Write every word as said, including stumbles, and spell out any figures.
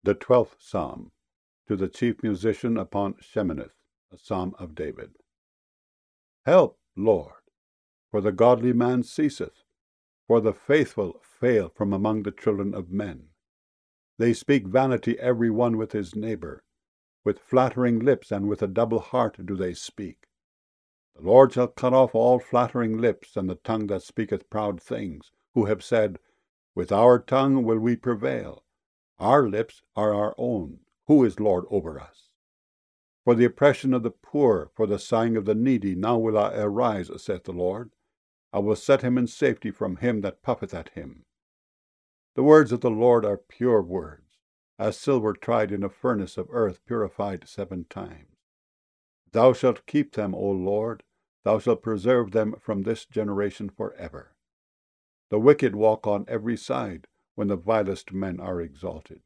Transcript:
The twelfth Psalm, to the chief musician upon Sheminith, a psalm of David. Help, Lord, for the godly man ceaseth, for the faithful fail from among the children of men. They speak vanity every one with his neighbor, with flattering lips and with a double heart do they speak. The Lord shall cut off all flattering lips, and the tongue that speaketh proud things, who have said, With our tongue will we prevail. Our lips are our own. Who is Lord over us? For the oppression of the poor, for the sighing of the needy, now will I arise, saith the Lord. I will set him in safety from him that puffeth at him. The words of the Lord are pure words, as silver tried in a furnace of earth, purified seven times. Thou shalt keep them, O Lord, thou shalt preserve them from this generation forever. The wicked walk on every side, when the vilest men are exalted.